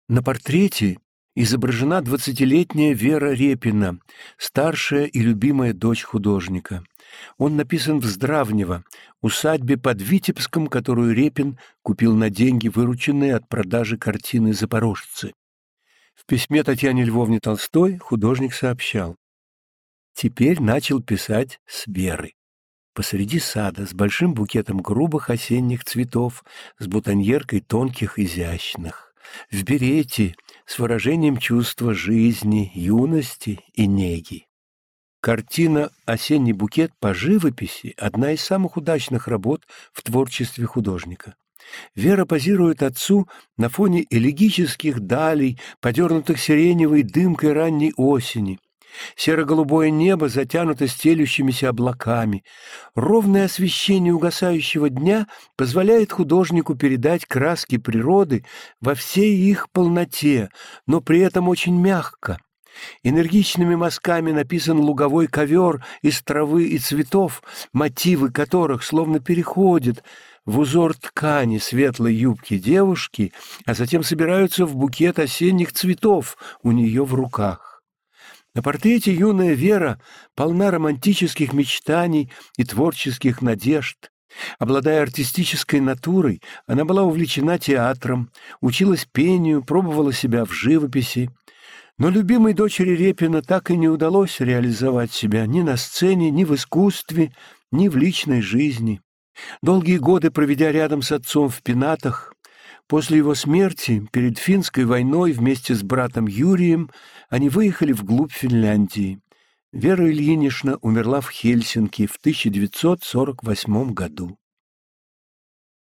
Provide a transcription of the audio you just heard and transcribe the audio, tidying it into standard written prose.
На портрете изображена 20-летняя Вера Репина, старшая и любимая дочь художника. Он написан в Здравнево, усадьбе под Витебском, которую Репин купил на деньги, вырученные от продажи картины «Запорожцы». В письме Татьяне Львовне Толстой художник сообщал: «Теперь начал писать с Верой. Посреди сада, с большим букетом грубых осенних цветов, с бутоньеркой тонких, изящных, в берете, с выражением чувства жизни, юности и неги». Картина «Осенний букет» по живописи – одна из самых удачных работ в творчестве художника. Вера позирует отцу на фоне элегических далей, подернутых сиреневой дымкой ранней осени. Серо-голубое небо затянуто стелющимися облаками. Ровное освещение угасающего дня позволяет художнику передать краски природы во всей их полноте, но при этом очень мягко. Энергичными мазками написан луговой ковер из травы и цветов, мотивы которых словно переходят в узор ткани светлой юбки девушки, а затем собираются в букет осенних цветов у нее в руках. На портрете юная Вера полна романтических мечтаний и творческих надежд. Обладая артистической натурой, она была увлечена театром, училась пению, пробовала себя в живописи. Но любимой дочери Репина так и не удалось реализовать себя ни на сцене, ни в искусстве, ни в личной жизни. Долгие годы проведя рядом с отцом в пенатах, после его смерти, перед финской войной, вместе с братом Юрием, они выехали вглубь Финляндии. Вера Ильинична умерла в Хельсинки в 1948 году.